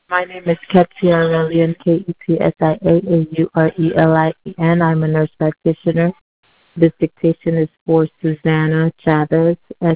My name is Ketsia Aurelian, Ketiasiaaurelien. I'm a nurse practitioner. This dictation is for Susanna Chavez,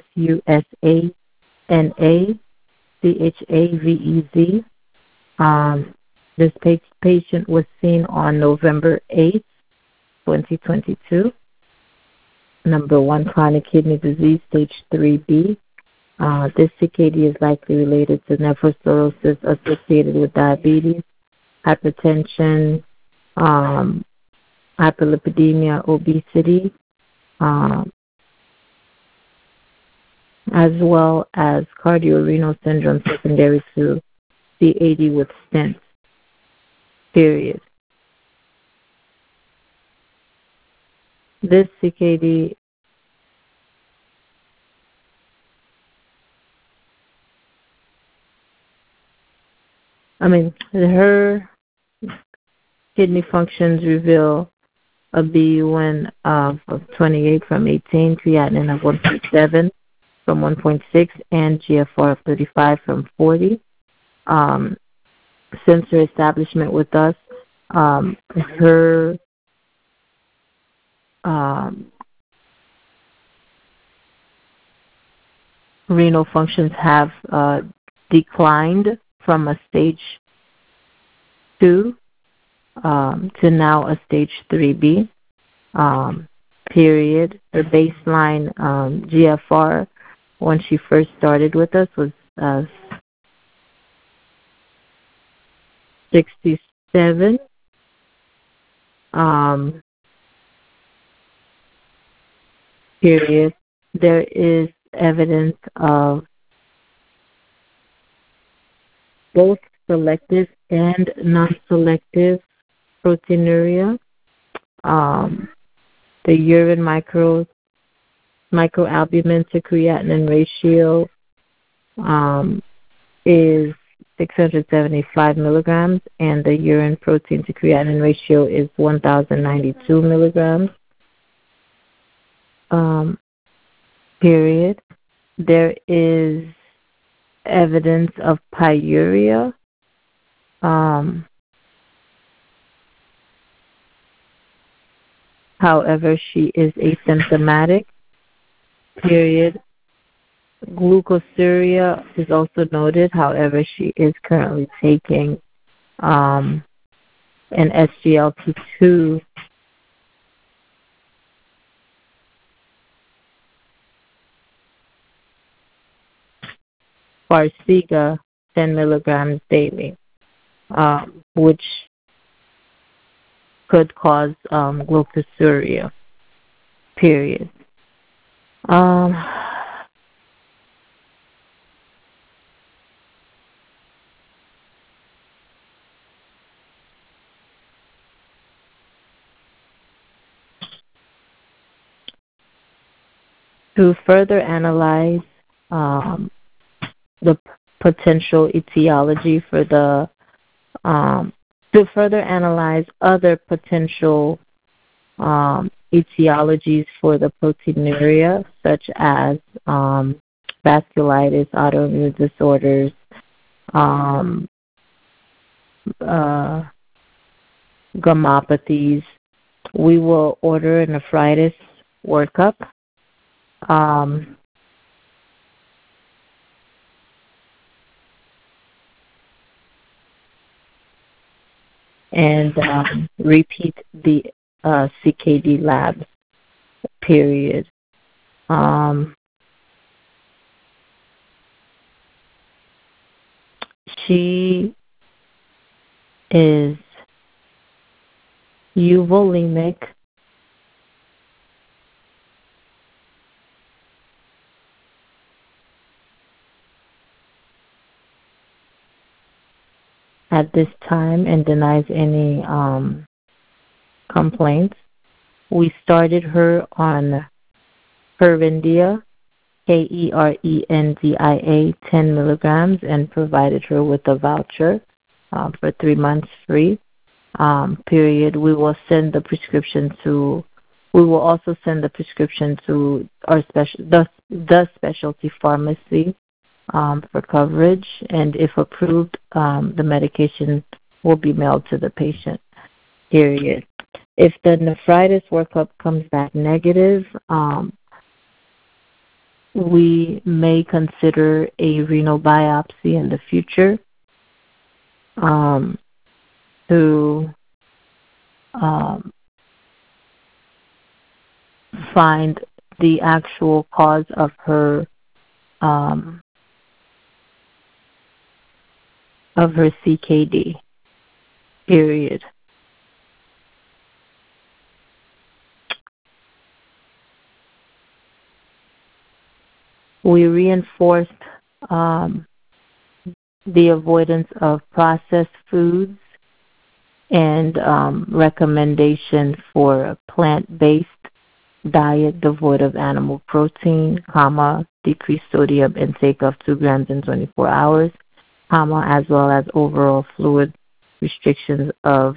Susanachavez. This patient was seen on November 8th, 2022. Number 1, chronic kidney disease, stage 3B. This CKD is likely related to nephrocirrhosis associated with diabetes, hypertension, hyperlipidemia, obesity, um, as well as cardiorenal syndrome secondary to CAD with stents, period. This CKD her kidney functions reveal a BUN of 28 from 18, creatinine of 1.7 from 1.6, and GFR of 35 from 40. Since her establishment with us, her renal functions have declined from a stage 2 to now a stage 3B. Period. Her baseline GFR when she first started with us was 67. Period. There is evidence of both selective and non-selective proteinuria. The urine microalbumin to creatinine ratio is 675 milligrams, and the urine protein to creatinine ratio is 1,092 milligrams. Period. There is evidence of pyuria. However, she is asymptomatic. Period. Glucosuria is also noted. However, she is currently taking an SGLT2 Farxiga 10 milligrams daily, which could cause glucosuria. Period. To further analyze the potential etiology for the to further analyze other potential etiologies for the proteinuria, such as vasculitis, autoimmune disorders, gammopathies, we will order a nephritis workup. And repeat the CKD lab, period. She is euvolemic. At this time and denies any complaints. We started her on Kerendia, Kerendia, 10 milligrams, and provided her with a voucher for 3 months free. Period. We will also send the prescription to our the specialty pharmacy for coverage, and if approved, the medication will be mailed to the patient, period. If the nephritis workup comes back negative, we may consider a renal biopsy in the future to um, find the actual cause of her CKD, period. We reinforced the avoidance of processed foods and recommendation for a plant-based diet devoid of animal protein, decreased sodium intake of 2 grams in 24 hours, as well as overall fluid restrictions of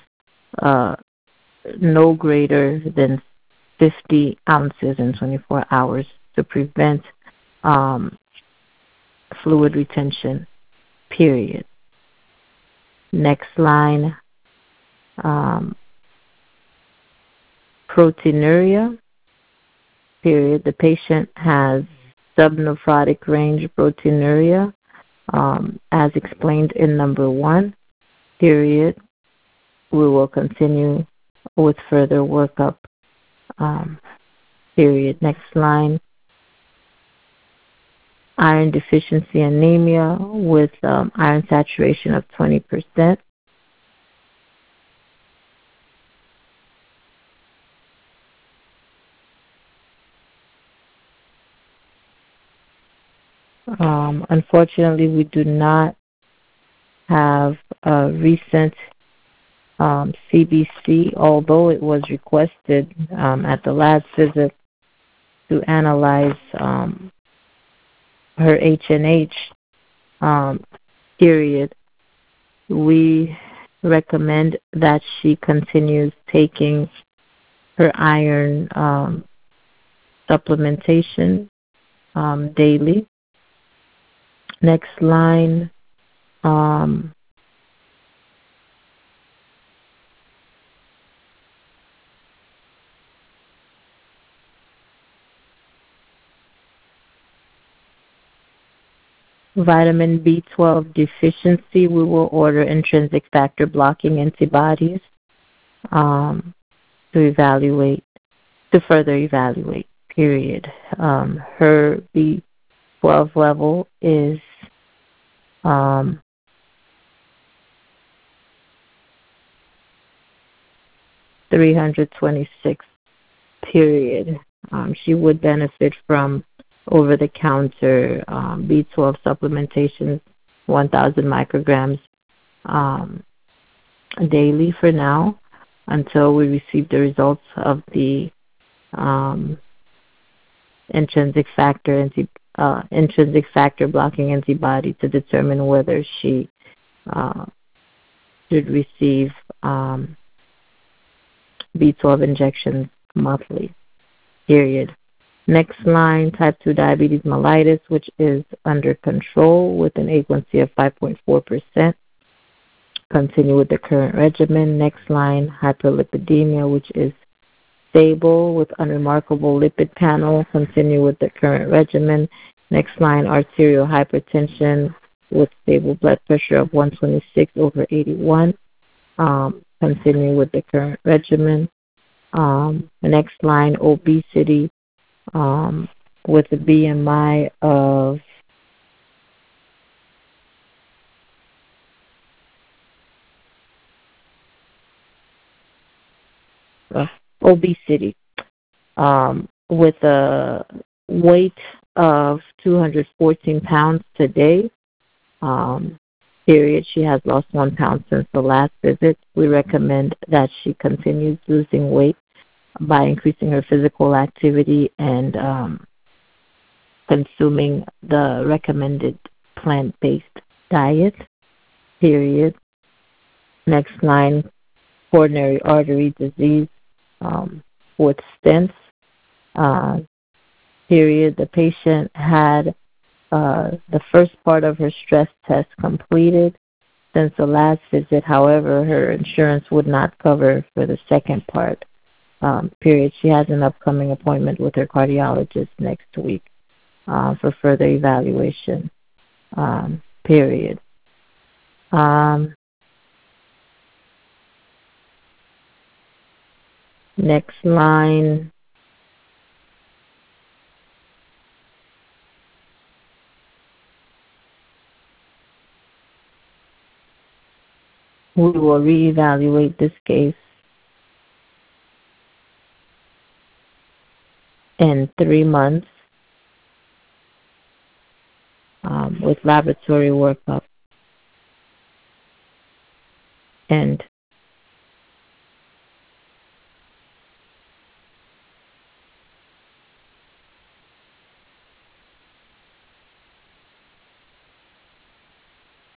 no greater than 50 ounces in 24 hours to prevent fluid retention, period. Next line, proteinuria, period. The patient has subnephrotic range proteinuria, as explained in number 1, period. We will continue with further workup, period. Next line, iron deficiency anemia with iron saturation of 20%. Unfortunately, we do not have a recent CBC, although it was requested at the last visit to analyze her H&H, period. We recommend that she continues taking her iron supplementation daily. Next line, vitamin B12 deficiency, we will order intrinsic factor blocking antibodies to further evaluate, period. Her B12 level is 326, period. She would benefit from over-the-counter B12 supplementation, 1,000 micrograms daily for now, until we receive the results of the intrinsic factor blocking antibody to determine whether she should receive B12 injections monthly, period. Next line, type 2 diabetes mellitus, which is under control with an A1C of 5.4%. Continue with the current regimen. Next line, hyperlipidemia, which is stable with unremarkable lipid panel. Continue with the current regimen. Next line, arterial hypertension with stable blood pressure of 126/81. Continue with the current regimen. The next line, obesity with a BMI of with a weight of 214 pounds today, period. She has lost 1 pound since the last visit. We recommend that she continues losing weight by increasing her physical activity and consuming the recommended plant-based diet, period. Next line, coronary artery disease with stents, period. The patient had the first part of her stress test completed since the last visit. However, her insurance would not cover for the second part. Period. She has an upcoming appointment with her cardiologist next week for further evaluation. Period. Next line. We will reevaluate this case in 3 months with laboratory workup. And